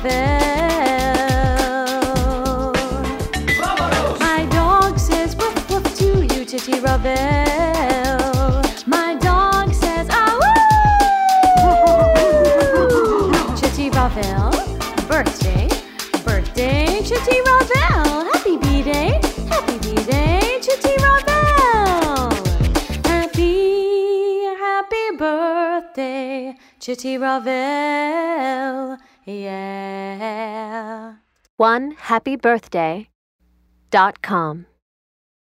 Ravel. My dog says woof woof to you, Chitty Ravel. My dog says ah woo. Chitty Ravel, birthday, birthday, Chitty Ravel. Happy B-Day, Chitty Ravel. Happy birthday, Chitty Ravel. Yeah. OneHappyBirthday.com